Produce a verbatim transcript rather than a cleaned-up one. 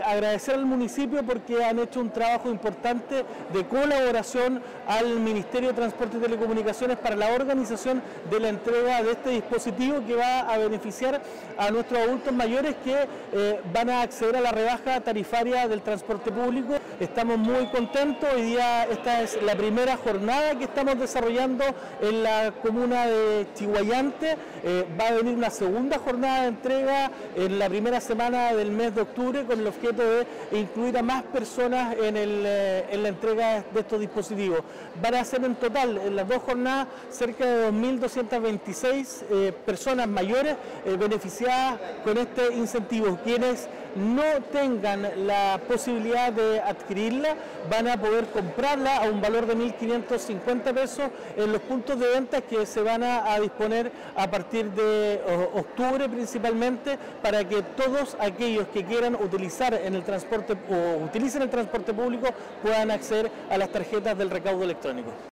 agradecer al municipio porque han hecho un trabajo importante de colaboración al Ministerio de Transporte y Telecomunicaciones para la organización de la entrega de este dispositivo que va a beneficiar a nuestros adultos mayores que eh, van a acceder a la rebaja tarifaria del transporte público. Estamos muy contentos, hoy día esta es la primera jornada que estamos desarrollando en la comuna de Chiguayante. Eh, va a venir una segunda jornada de entrega en la primera semana del mes de octubre con el objeto de incluir a más personas en, el, eh, en la entrega de estos dispositivos. Van a ser en total, en las dos jornadas, cerca de dos mil doscientas veintiséis eh, personas mayores eh, beneficiadas con este incentivo. Quienes no tengan la posibilidad de adquirirla van a poder comprarla a un valor de mil quinientos cincuenta pesos en los puntos de venta que se van a, a disponer a partir de o, octubre principalmente, para que todos aquellos que quieran utilizar en el transporte o utilicen el transporte público puedan acceder a las tarjetas del recaudo electrónico.